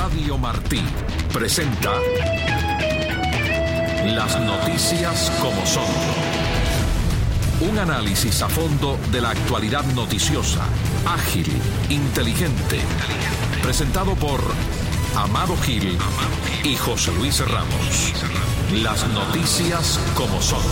Radio Martí presenta Las noticias como son. Un análisis a fondo de la actualidad noticiosa, ágil, inteligente. Presentado por Amado Gil y José Luis Ramos. Las noticias como son.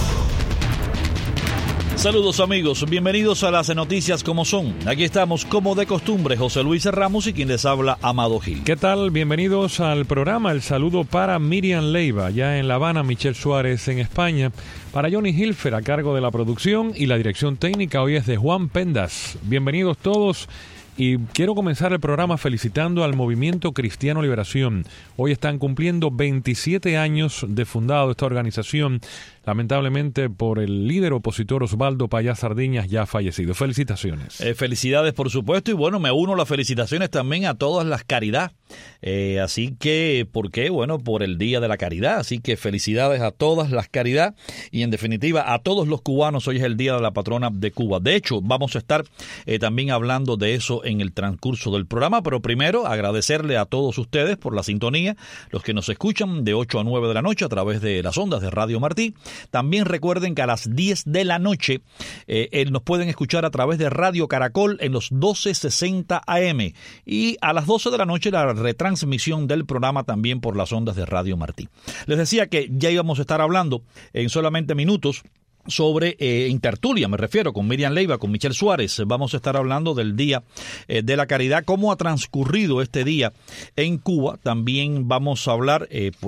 Saludos amigos, bienvenidos a las noticias como son. Aquí estamos como de costumbre, José Luis Ramos y quien les habla, Amado Gil. ¿Qué tal? Bienvenidos al programa. El saludo para Miriam Leiva, ya en La Habana, Michelle Suárez en España. Para Johnny Hilfer a cargo de la producción y la dirección técnica hoy es de Juan Pendas. Bienvenidos todos. Y quiero comenzar el programa felicitando al Movimiento Cristiano Liberación. Hoy están cumpliendo 27 años de fundado esta organización, lamentablemente por el líder opositor Osvaldo Payá Sardiñas, ya fallecido. Felicitaciones. Felicidades, por supuesto, y bueno, me uno a las felicitaciones también a todas las caridad. Así que, ¿por qué? Bueno, por el Día de la Caridad, así que felicidades a todas las caridad y en definitiva a todos los cubanos. Hoy es el Día de la Patrona de Cuba. De hecho, vamos a estar también hablando de eso en el transcurso del programa, pero primero agradecerle a todos ustedes por la sintonía, los que nos escuchan de 8 a 9 de la noche a través de las ondas de Radio Martí. También recuerden que a las 10 de la noche nos pueden escuchar a través de Radio Caracol en los 1260 AM y a las 12 de la noche la retransmisión del programa también por las ondas de Radio Martí. Les decía que ya íbamos a estar hablando en solamente minutos sobre Intertulia, me refiero, con Miriam Leiva, con Michelle Suárez. Vamos a estar hablando del Día de la Caridad, cómo ha transcurrido este día en Cuba. También vamos a hablar,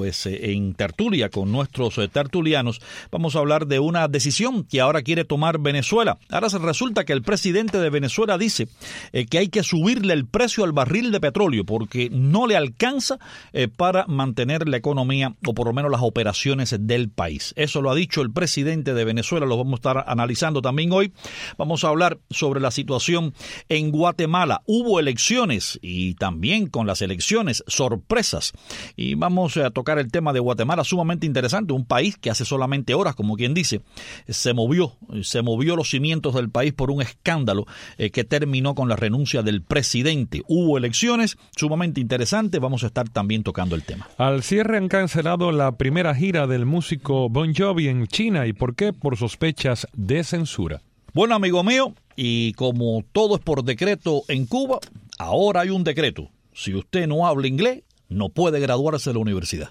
en Tertulia, con nuestros tertulianos, vamos a hablar de una decisión que ahora quiere tomar Venezuela. Ahora se resulta que el presidente de Venezuela dice que hay que subirle el precio al barril de petróleo porque no le alcanza para mantener la economía o por lo menos las operaciones del país. Eso lo ha dicho el presidente de Venezuela. Lo vamos a estar analizando también hoy. Vamos a hablar sobre la situación en Guatemala. Hubo elecciones y también con las elecciones sorpresas. Y vamos a tocar el tema de Guatemala, sumamente interesante. Un país que hace solamente horas, como quien dice, se movió los cimientos del país por un escándalo que terminó con la renuncia del presidente. Hubo elecciones, sumamente interesante. Vamos a estar también tocando el tema. Al cierre han cancelado la primera gira del músico Bon Jovi en China. ¿Y por qué? Por sospechas de censura. Bueno, amigo mío, y como todo es por decreto en Cuba, ahora hay un decreto. Si usted no habla inglés, no puede graduarse de la universidad.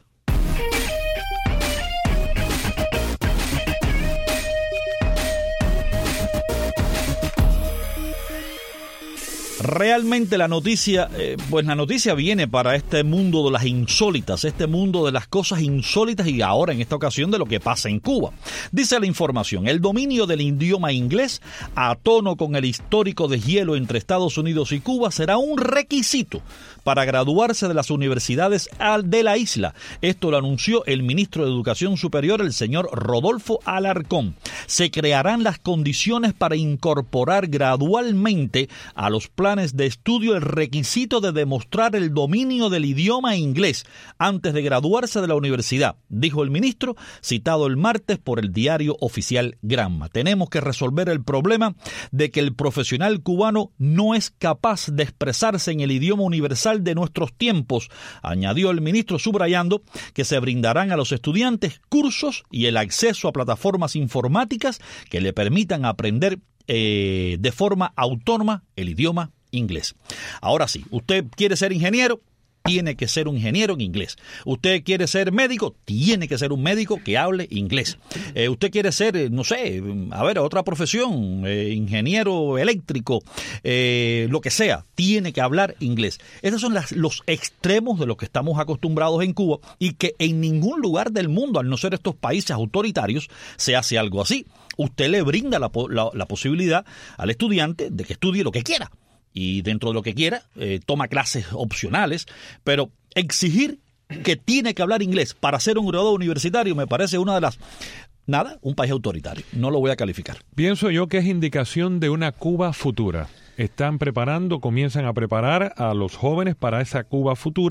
Realmente la noticia viene para este mundo de las insólitas, este mundo de las cosas insólitas y ahora en esta ocasión de lo que pasa en Cuba. Dice la información, el dominio del idioma inglés a tono con el histórico deshielo entre Estados Unidos y Cuba será un requisito para graduarse de las universidades de la isla. Esto lo anunció el ministro de Educación Superior, el señor Rodolfo Alarcón. Se crearán las condiciones para incorporar gradualmente a los planes de estudio el requisito de demostrar el dominio del idioma inglés antes de graduarse de la universidad, dijo el ministro, citado el martes por el diario oficial Granma. Tenemos que resolver el problema de que el profesional cubano no es capaz de expresarse en el idioma universal de nuestros tiempos, añadió el ministro, subrayando que se brindarán a los estudiantes cursos y el acceso a plataformas informáticas que le permitan aprender de forma autónoma el idioma inglés. Ahora sí, usted quiere ser ingeniero, tiene que ser un ingeniero en inglés. Usted quiere ser médico, tiene que ser un médico que hable inglés. Usted quiere ser, otra profesión, ingeniero eléctrico, lo que sea, tiene que hablar inglés. Esos son los extremos de los que estamos acostumbrados en Cuba y que en ningún lugar del mundo, al no ser estos países autoritarios, se hace algo así. Usted le brinda la posibilidad al estudiante de que estudie lo que quiera. Y dentro de lo que quiera, toma clases opcionales, pero exigir que tiene que hablar inglés para ser un graduado universitario me parece una de las... un país autoritario. No lo voy a calificar. Pienso yo que es indicación de una Cuba futura. Comienzan a preparar a los jóvenes para esa Cuba futura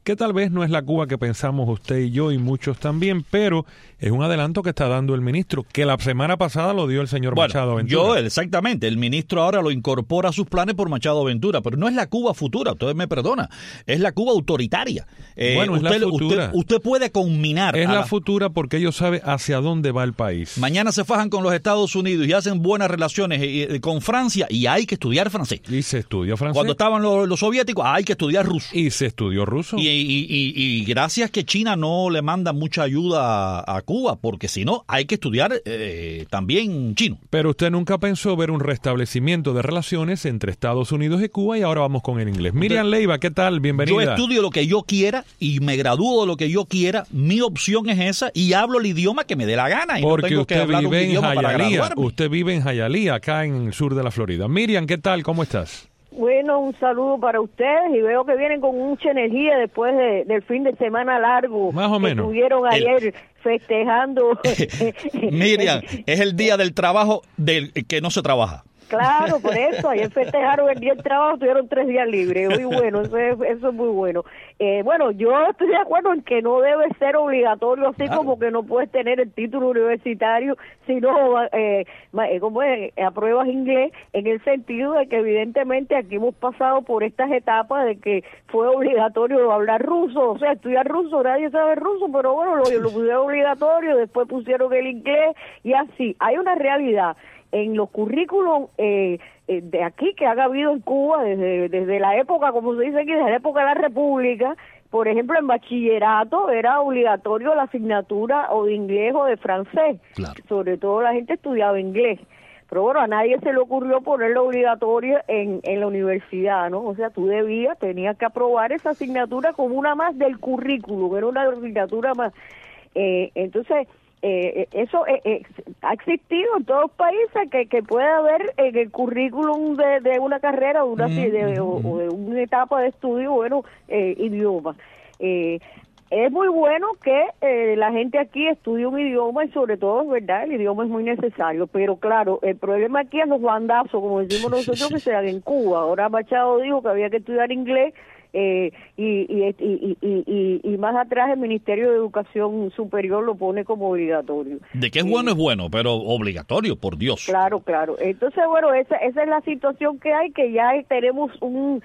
que tal vez no es la Cuba que pensamos usted y yo y muchos también, pero es un adelanto que está dando el ministro, que la semana pasada lo dio el señor Machado Ventura. Exactamente, el ministro ahora lo incorpora a sus planes por Machado Ventura, pero no es la Cuba futura, usted me perdona, es la Cuba autoritaria. Es la futura. Usted puede combinar. Es la futura porque ellos saben hacia dónde va el país. Mañana se fajan con los Estados Unidos y hacen buenas relaciones con Francia y hay que estudiar francés. Y se estudió francés. Cuando estaban los soviéticos, hay que estudiar ruso. Y se estudió ruso. Y gracias que China no le manda mucha ayuda a Cuba, porque si no, hay que estudiar también chino. Pero usted nunca pensó ver un restablecimiento de relaciones entre Estados Unidos y Cuba, y ahora vamos con el inglés. Miriam Leiva, ¿qué tal? Bienvenida. Yo estudio lo que yo quiera y me gradúo de lo que yo quiera. Mi opción es esa y hablo el idioma que me dé la gana. Y porque no tengo usted que hablar vive un idioma para graduarme. Usted vive en Hialeah, acá en el sur de la Florida. Miriam, ¿qué tal? ¿Cómo estás? Bueno, un saludo para ustedes y veo que vienen con mucha energía después del fin de semana largo. Más o menos. Estuvieron ayer festejando. Miriam, es el día del trabajo del que no se trabaja. Claro, por eso, ayer festejaron el día del trabajo, tuvieron 3 días libres, muy bueno, eso es muy bueno. Bueno, yo estoy de acuerdo en que no debe ser obligatorio, así claro, como que no puedes tener el título universitario si no apruebas inglés, en el sentido de que evidentemente aquí hemos pasado por estas etapas de que fue obligatorio hablar ruso, o sea, estudiar ruso, nadie sabe ruso, pero bueno, lo pusieron obligatorio, después pusieron el inglés y así. Hay una realidad en los currículos de aquí que ha habido en Cuba desde la época, como se dice aquí, desde la época de la República. Por ejemplo, en bachillerato era obligatorio la asignatura o de inglés o de francés. Claro. Sobre todo la gente estudiaba inglés. Pero bueno, a nadie se le ocurrió ponerlo obligatorio en la universidad, ¿no? O sea, tenías que aprobar esa asignatura como una más del currículum, era una asignatura más. Entonces, eso ha existido en todos los países que puede haber en el currículum de una carrera o de una etapa de estudio, bueno, idioma. Es muy bueno que la gente aquí estudie un idioma y sobre todo, ¿verdad? El idioma es muy necesario, pero claro, el problema aquí es los bandazos, como decimos nosotros, que se dan en Cuba. Ahora Machado dijo que había que estudiar inglés. Y más atrás el Ministerio de Educación Superior lo pone como obligatorio. De que es bueno, pero obligatorio, por Dios. Claro. Entonces, bueno, esa es la situación que hay, que ya tenemos una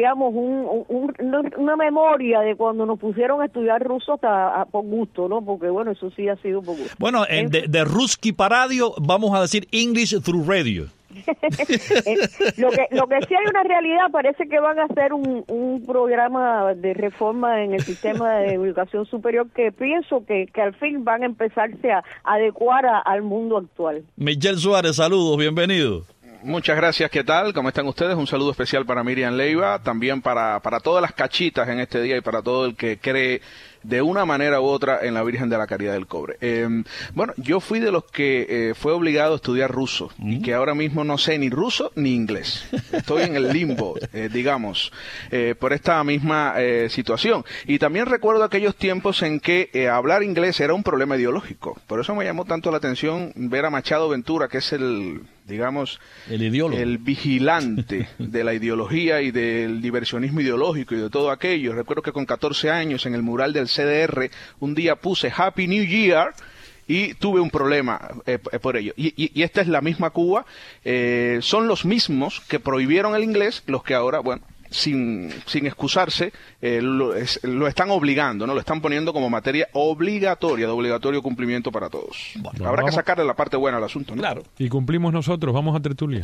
memoria de cuando nos pusieron a estudiar ruso por gusto, ¿no? Porque, bueno, eso sí ha sido por gusto. Bueno, de Ruski para radio, vamos a decir English through radio. Lo que sí hay una realidad, parece que van a hacer un programa de reforma en el sistema de educación superior que pienso que al fin van a empezarse a adecuar al mundo actual. Michel Suárez, saludos, bienvenido. Muchas gracias, ¿qué tal? ¿Cómo están ustedes? Un saludo especial para Miriam Leiva, también para todas las cachitas en este día y para todo el que cree de una manera u otra en la Virgen de la Caridad del Cobre. Bueno, yo fui de los que fue obligado a estudiar ruso y que ahora mismo no sé ni ruso ni inglés. Estoy en el limbo, digamos, por esta misma situación. Y también recuerdo aquellos tiempos en que hablar inglés era un problema ideológico. Por eso me llamó tanto la atención ver a Machado Ventura, que es el ideólogo, el vigilante de la ideología y del diversionismo ideológico y de todo aquello. Recuerdo que con 14 años en el mural del CDR un día puse Happy New Year y tuve un problema por ello. Y esta es la misma Cuba, son los mismos que prohibieron el inglés, los que ahora, bueno, sin excusarse, lo están obligando, ¿no? Lo están poniendo como materia obligatoria, de obligatorio cumplimiento para todos. Bueno, habrá que sacarle la parte buena al asunto, ¿no? Claro. Y cumplimos nosotros, vamos a tertulia.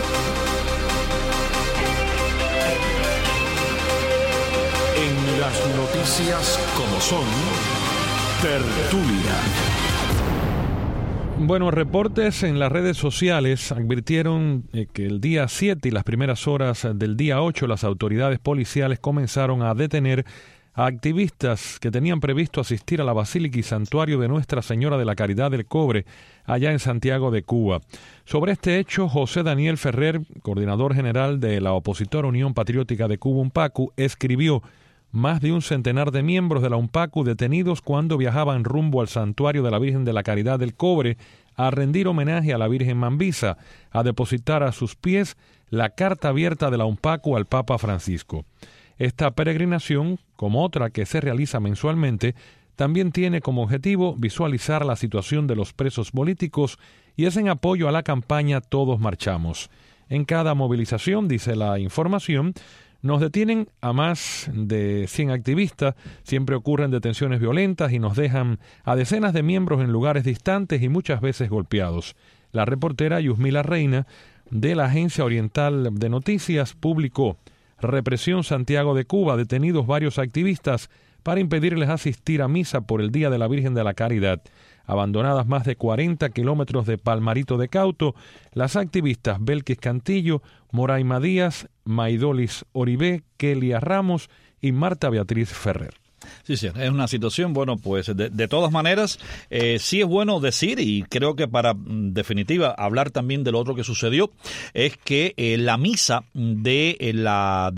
En las noticias como son, tertulia. Bueno, reportes en las redes sociales advirtieron que el día 7 y las primeras horas del día 8 las autoridades policiales comenzaron a detener a activistas que tenían previsto asistir a la Basílica y Santuario de Nuestra Señora de la Caridad del Cobre, allá en Santiago de Cuba. Sobre este hecho, José Daniel Ferrer, coordinador general de la opositora Unión Patriótica de Cuba, UNPACU, escribió: más de un centenar de miembros de la UNPACU detenidos cuando viajaban rumbo al Santuario de la Virgen de la Caridad del Cobre a rendir homenaje a la Virgen Mambisa, a depositar a sus pies la carta abierta de la UNPACU al Papa Francisco. Esta peregrinación, como otra que se realiza mensualmente, también tiene como objetivo visualizar la situación de los presos políticos y es en apoyo a la campaña Todos Marchamos. En cada movilización, dice la información, nos detienen a más de 100 activistas, siempre ocurren detenciones violentas y nos dejan a decenas de miembros en lugares distantes y muchas veces golpeados. La reportera Yusmila Reina, de la Agencia Oriental de Noticias, publicó: Represión Santiago de Cuba, detenidos varios activistas para impedirles asistir a misa por el Día de la Virgen de la Caridad. Abandonadas más de 40 kilómetros de Palmarito de Cauto, las activistas Belkis Cantillo, Moraima Díaz, Maidolis Oribé, Kelia Ramos y Marta Beatriz Ferrer. Sí, es una situación, bueno, pues de todas maneras, sí es bueno decir, y creo que para definitiva hablar también de lo otro que sucedió, es que la misa de la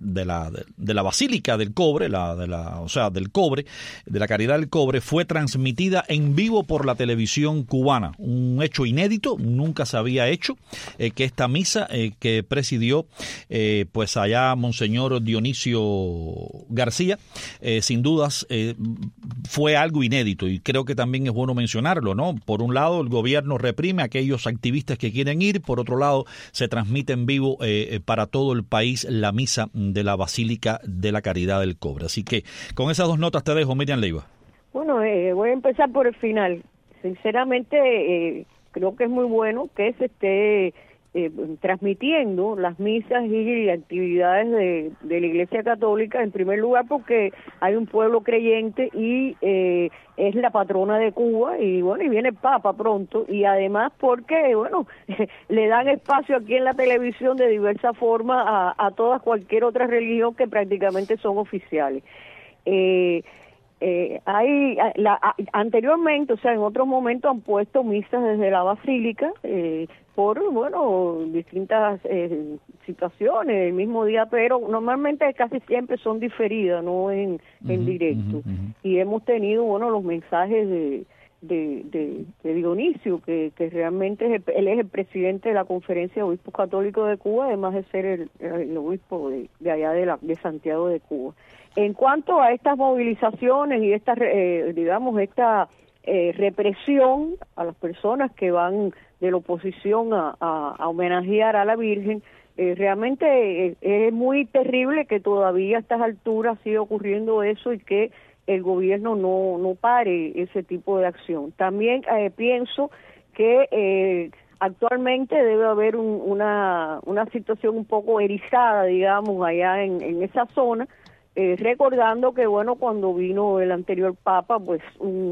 Basílica del Cobre, del Cobre, de la Caridad del Cobre, fue transmitida en vivo por la televisión cubana, un hecho inédito, nunca se había hecho, que esta misa que presidió pues allá Monseñor Dionisio García, sin dudas fue algo inédito, y creo que también es bueno mencionarlo, ¿no? Por un lado, el gobierno reprime a aquellos activistas que quieren ir, por otro lado, se transmite en vivo para todo el país la misa de la Basílica de la Caridad del Cobre. Así que con esas dos notas te dejo, Miriam Leiva. Bueno, voy a empezar por el final. Sinceramente, creo que es muy bueno que se esté transmitiendo las misas y actividades de la Iglesia Católica, en primer lugar porque hay un pueblo creyente y es la patrona de Cuba, y bueno, y viene el Papa pronto, y además porque, bueno, le dan espacio aquí en la televisión de diversa forma a toda cualquier otra religión que prácticamente son oficiales. Anteriormente, o sea, en otros momentos han puesto misas desde la Basílica por, bueno, distintas situaciones el mismo día, pero normalmente casi siempre son diferidas, no en directo. Y hemos tenido, bueno, los mensajes de Dionisio, que realmente él es el presidente de la Conferencia de Obispos Católicos de Cuba, además de ser el obispo de allá de Santiago de Cuba. En cuanto a estas movilizaciones y esta represión a las personas que van de la oposición a homenajear a la Virgen, realmente es muy terrible que todavía a estas alturas siga ocurriendo eso y que el gobierno no pare ese tipo de acción. También pienso que actualmente debe haber una situación un poco erizada, digamos, allá en esa zona, recordando que, bueno, cuando vino el anterior Papa, pues un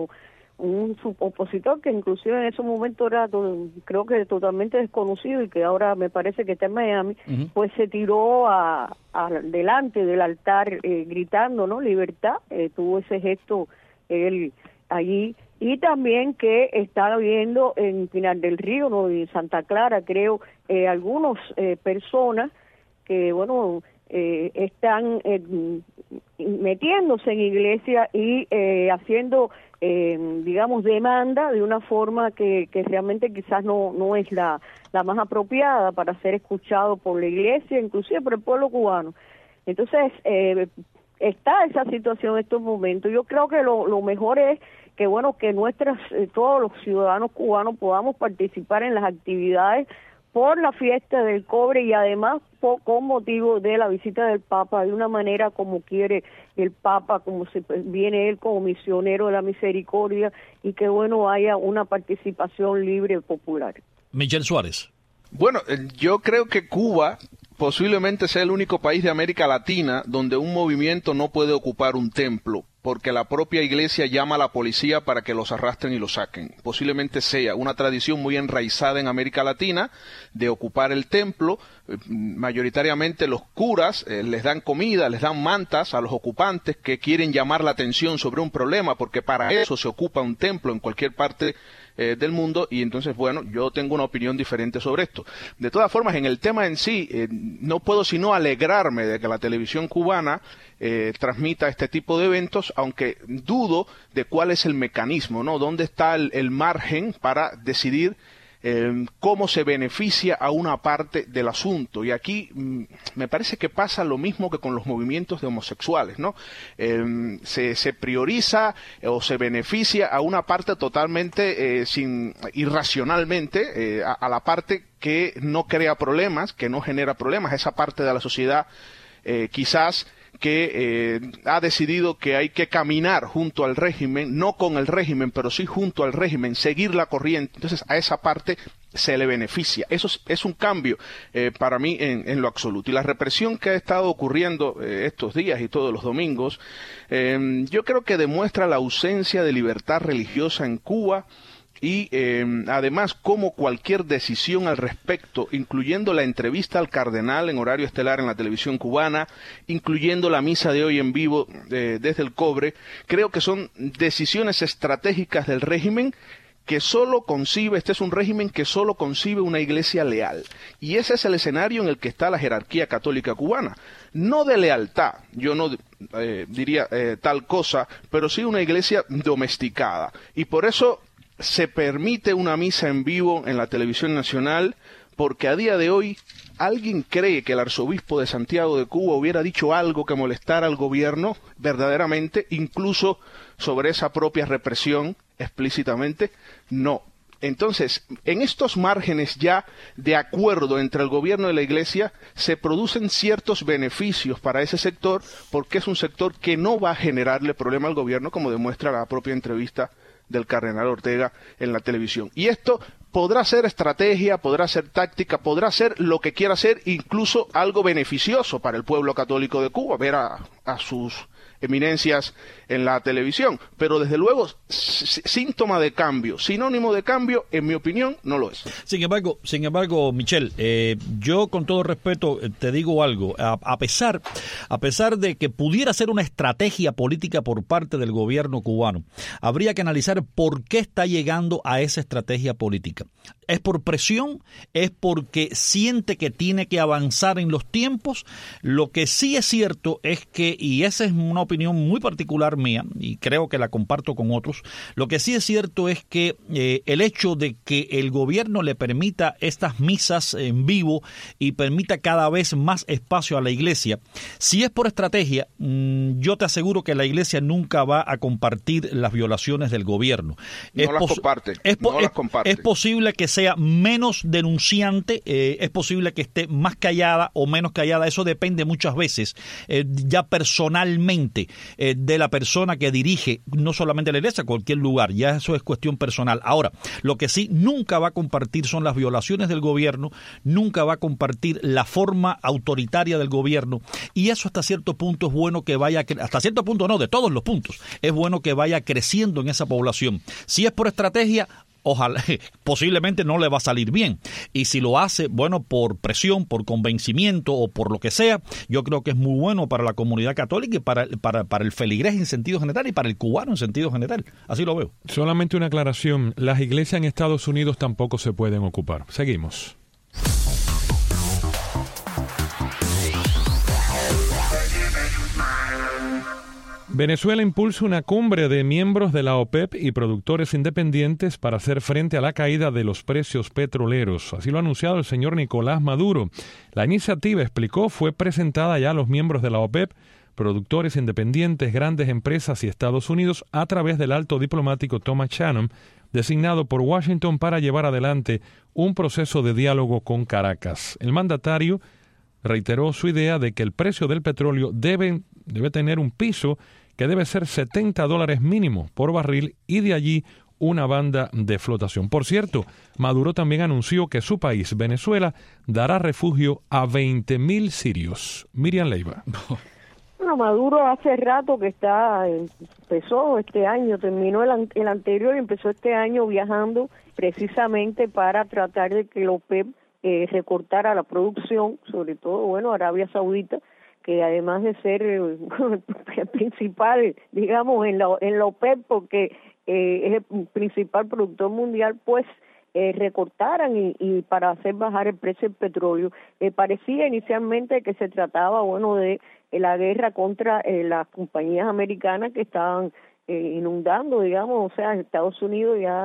opositor que inclusive en ese momento era creo que totalmente desconocido y que ahora me parece que está en Miami, pues se tiró delante del altar gritando, ¿no?, libertad, tuvo ese gesto él allí. Y también que está viendo en Pinar del Río, ¿no?, y Santa Clara, creo, algunas personas que, bueno, están metiéndose en iglesia y haciendo, digamos, demanda de una forma que realmente quizás no es la más apropiada para ser escuchado por la iglesia, inclusive por el pueblo cubano. Entonces, está esa situación en estos momentos. Yo creo que lo mejor es que, bueno, que todos los ciudadanos cubanos podamos participar en las actividades por la fiesta del cobre y además con motivo de la visita del Papa, de una manera como quiere el Papa, como viene él como misionero de la misericordia, y que, bueno, haya una participación libre y popular. Michel Suárez. Bueno, yo creo que Cuba posiblemente sea el único país de América Latina donde un movimiento no puede ocupar un templo, porque la propia iglesia llama a la policía para que los arrastren y los saquen. Posiblemente sea una tradición muy enraizada en América Latina de ocupar el templo. Mayoritariamente los curas les dan comida, les dan mantas a los ocupantes que quieren llamar la atención sobre un problema, porque para eso se ocupa un templo en cualquier parte del mundo, y entonces, bueno, yo tengo una opinión diferente sobre esto. De todas formas, en el tema en sí, no puedo sino alegrarme de que la televisión cubana transmita este tipo de eventos, aunque dudo de cuál es el mecanismo, ¿no? ¿Dónde está el margen para decidir cómo se beneficia a una parte del asunto. Y aquí me parece que pasa lo mismo que con los movimientos de homosexuales, ¿no? Se prioriza o se beneficia a una parte totalmente irracionalmente, a la parte que no crea problemas, que no genera problemas, esa parte de la sociedad quizás que ha decidido que hay que caminar junto al régimen, no con el régimen, pero sí junto al régimen, seguir la corriente. Entonces a esa parte se le beneficia. Eso es un cambio para mí en lo absoluto. Y la represión que ha estado ocurriendo estos días y todos los domingos, yo creo que demuestra la ausencia de libertad religiosa en Cuba. Y además, como cualquier decisión al respecto, incluyendo la entrevista al cardenal en horario estelar en la televisión cubana, incluyendo la misa de hoy en vivo desde el Cobre, creo que son decisiones estratégicas del régimen que solo concibe, este es un régimen que solo concibe una iglesia leal. Y ese es el escenario en el que está la jerarquía católica cubana. No de lealtad, yo no diría tal cosa, pero sí una iglesia domesticada. Y por eso se permite una misa en vivo en la televisión nacional, porque a día de hoy ¿alguien cree que el arzobispo de Santiago de Cuba hubiera dicho algo que molestara al gobierno verdaderamente, incluso sobre esa propia represión explícitamente? No. Entonces, en estos márgenes ya de acuerdo entre el gobierno y la iglesia, se producen ciertos beneficios para ese sector, porque es un sector que no va a generarle problema al gobierno, como demuestra la propia entrevista del cardenal Ortega en la televisión. Y esto podrá ser estrategia, podrá ser táctica, podrá ser lo que quiera ser, incluso algo beneficioso para el pueblo católico de Cuba, ver a sus eminencias en la televisión, pero desde luego síntoma de cambio, sinónimo de cambio, en mi opinión, no lo es. Sin embargo, Michel, yo con todo respeto te digo algo, a pesar de que pudiera ser una estrategia política por parte del gobierno cubano, habría que analizar por qué está llegando a esa estrategia política. ¿Es por presión? ¿Es porque siente que tiene que avanzar en los tiempos? Lo que sí es cierto es que, y esa es una opinión muy particular mía, y creo que la comparto con otros, lo que sí es cierto es que el hecho de que el gobierno le permita estas misas en vivo y permita cada vez más espacio a la iglesia, si es por estrategia, yo te aseguro que la iglesia nunca va a compartir las violaciones del gobierno. No las comparte. Es posible que sea menos denunciante, es posible que esté más callada o menos callada, eso depende muchas veces ya personalmente de la persona que dirige no solamente la iglesia, cualquier lugar, ya eso es cuestión personal. Ahora, lo que sí nunca va a compartir son las violaciones del gobierno, nunca va a compartir la forma autoritaria del gobierno, y eso hasta cierto punto es bueno que vaya, hasta cierto punto no, de todos los puntos, es bueno que vaya creciendo en esa población. Si es por estrategia, ojalá, posiblemente no le va a salir bien. Y si lo hace, bueno, por presión, por convencimiento o por lo que sea, yo creo que es muy bueno para la comunidad católica y para el feligrés en sentido general y para el cubano en sentido general. Así lo veo. Solamente una aclaración, las iglesias en Estados Unidos tampoco se pueden ocupar. Seguimos. Venezuela impulsa una cumbre de miembros de la OPEP y productores independientes para hacer frente a la caída de los precios petroleros. Así lo ha anunciado el señor Nicolás Maduro. La iniciativa, explicó, fue presentada ya a los miembros de la OPEP, productores independientes, grandes empresas y Estados Unidos a través del alto diplomático Thomas Shannon, designado por Washington para llevar adelante un proceso de diálogo con Caracas. El mandatario reiteró su idea de que el precio del petróleo debe tener un piso que debe ser $70 mínimo por barril y de allí una banda de flotación. Por cierto, Maduro también anunció que su país, Venezuela, dará refugio a 20,000 sirios. Miriam Leiva. Bueno, Maduro hace rato que empezó este año, terminó el anterior y empezó este año viajando precisamente para tratar de que la OPEP recortara la producción, sobre todo, bueno, Arabia Saudita, que además de ser el principal, digamos, en la OPEP, porque es el principal productor mundial, pues recortaran y para hacer bajar el precio del petróleo. Parecía inicialmente que se trataba, bueno, de la guerra contra las compañías americanas que estaban inundando, digamos, o sea, Estados Unidos ya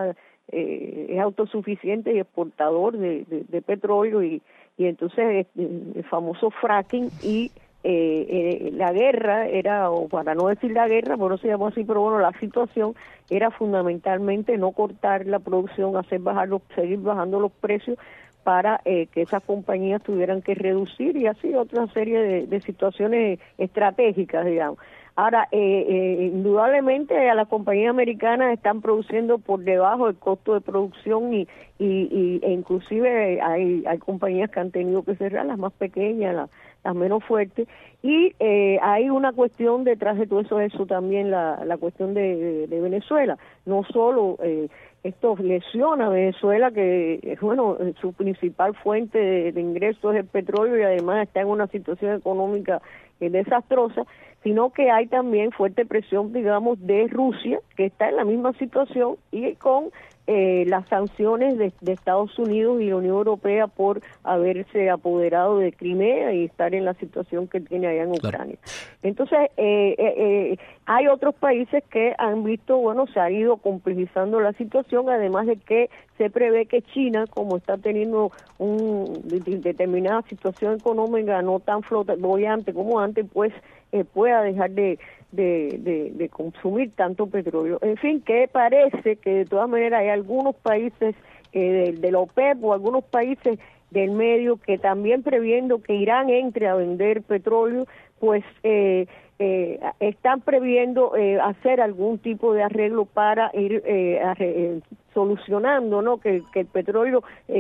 es autosuficiente y exportador de petróleo y entonces el famoso fracking y la guerra era, o para no decir la guerra, por no se llamó así, pero bueno, la situación era fundamentalmente no cortar la producción, seguir bajando los precios para que esas compañías tuvieran que reducir y así otra serie de situaciones estratégicas, digamos. Ahora, indudablemente a las compañías americanas están produciendo por debajo del costo de producción e inclusive hay compañías que han tenido que cerrar, las más pequeñas, las menos fuertes, y hay una cuestión detrás de todo eso también la cuestión de Venezuela. No solo esto lesiona a Venezuela, que bueno, su principal fuente de ingresos es el petróleo y además está en una situación económica desastrosa, sino que hay también fuerte presión, digamos, de Rusia, que está en la misma situación, y con las sanciones de Estados Unidos y la Unión Europea por haberse apoderado de Crimea y estar en la situación que tiene allá en Ucrania. Entonces, hay otros países que han visto, bueno, se ha ido complejizando la situación, además de que se prevé que China, como está teniendo una determinada situación económica no tan boyante como antes, pues pueda dejar de consumir tanto petróleo. En fin, que parece que de todas maneras hay algunos países de la OPEP o algunos países del medio que también previendo que Irán entre a vender petróleo, pues están previendo hacer algún tipo de arreglo para ir solucionando, ¿no? Que el petróleo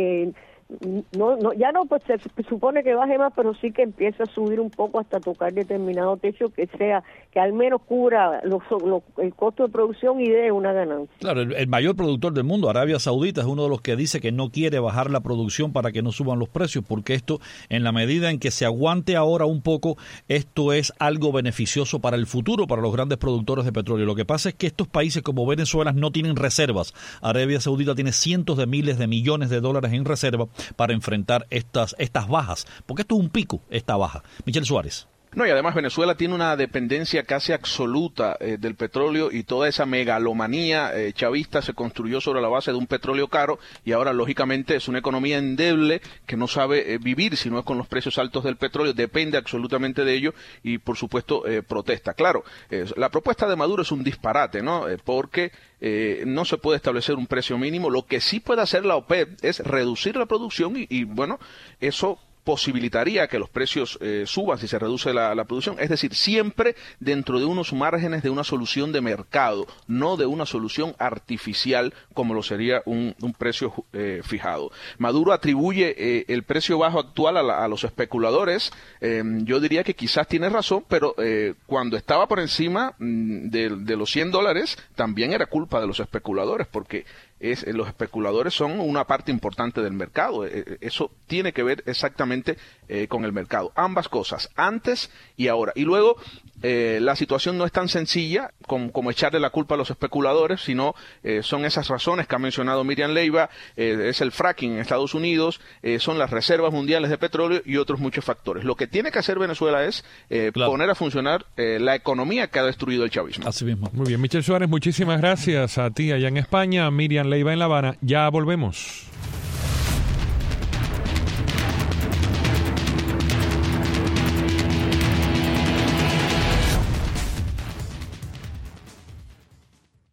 ya no, pues se supone que baje más, pero sí que empieza a subir un poco hasta tocar determinado techo que al menos cubra el costo de producción y dé una ganancia. Claro, el mayor productor del mundo, Arabia Saudita, es uno de los que dice que no quiere bajar la producción para que no suban los precios, porque esto, en la medida en que se aguante ahora un poco, esto es algo beneficioso para el futuro, para los grandes productores de petróleo. Lo que pasa es que estos países como Venezuela no tienen reservas. Arabia Saudita tiene cientos de miles de millones de dólares en reserva para enfrentar estas bajas, porque esto es un pico, esta baja. Michel Suárez. No, y además Venezuela tiene una dependencia casi absoluta del petróleo, y toda esa megalomanía chavista se construyó sobre la base de un petróleo caro, y ahora lógicamente es una economía endeble que no sabe vivir si no es con los precios altos del petróleo, depende absolutamente de ello y por supuesto protesta. Claro, la propuesta de Maduro es un disparate, ¿no? Porque no se puede establecer un precio mínimo. Lo que sí puede hacer la OPEP es reducir la producción y bueno, eso posibilitaría que los precios suban si se reduce la producción, es decir, siempre dentro de unos márgenes de una solución de mercado, no de una solución artificial como lo sería un precio fijado. Maduro atribuye el precio bajo actual a los especuladores. Yo diría que quizás tiene razón, pero cuando estaba por encima de los $100 también era culpa de los especuladores, porque los especuladores son una parte importante del mercado. Eso tiene que ver exactamente con el mercado. Ambas cosas, antes y ahora. Y luego, la situación no es tan sencilla como echarle la culpa a los especuladores, sino son esas razones que ha mencionado Miriam Leiva, es el fracking en Estados Unidos, son las reservas mundiales de petróleo y otros muchos factores. Lo que tiene que hacer Venezuela es poner a funcionar la economía que ha destruido el chavismo. Así mismo. Muy bien, Michel Suárez, muchísimas gracias a ti allá en España, a Miriam Leiva en La Habana. Ya volvemos.